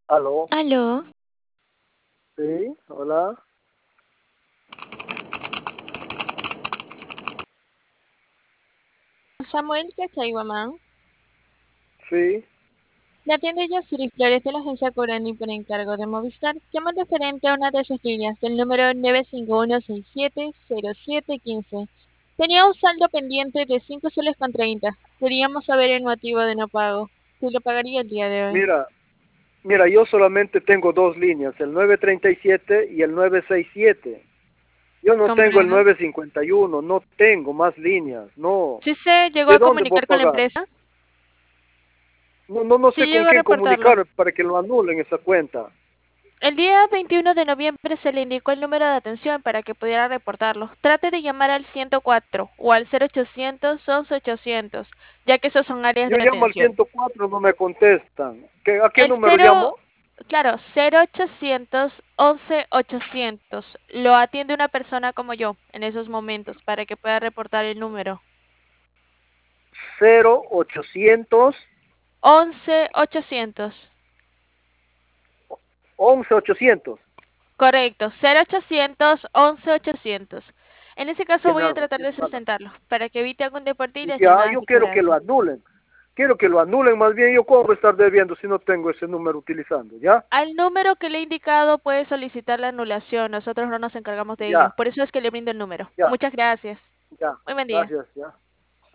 Aló, Aló, sí, hola, Samuel Cachaihuamán. sí, Le atiende Yasuri Flores de la agencia Corani por encargo de Movistar. Llama referente a una de sus líneas del número 951670715. Tenía un saldo pendiente de 5 soles con 30. Queríamos saber el motivo de no pago. Si lo pagaría el día de hoy. mira, yo solamente tengo dos líneas, el 937 y el 967. Yo no tengo el ¿Comprendo? 951, no tengo más líneas, no. ¿Sí se llegó ¿De a dónde voy a comunicar con la pagar? empresa? No Sí sé con llegó a quién reportarlo. comunicar para que lo anulen esa cuenta. El día 21 de noviembre se le indicó el número de atención para que pudiera reportarlo. Trate de llamar al 104 o al 0800 11 800, ya que esos son áreas Yo de llamo al atención. 104, no me contestan. ¿A qué El número llamo? claro, 0800 11 800. Lo atiende una persona como yo en esos momentos para que pueda reportar el número. 0800 11 800. 11 800. Correcto, 0800 11 800. En ese caso voy a tratar de Tiene nada. sustentarlo para que evite algún deporte y las Ya, llamadas yo de quiero que lo cobranza. anulen. Quiero que lo anulen, más bien yo cómo voy a estar debiendo si no tengo ese número utilizando, ¿ya? Al número que le he indicado puede solicitar la anulación. Nosotros no nos encargamos de ello. Ya, Por eso es que le brindo el número. ya, Muchas gracias. ya. Muy buen día. Gracias, ya.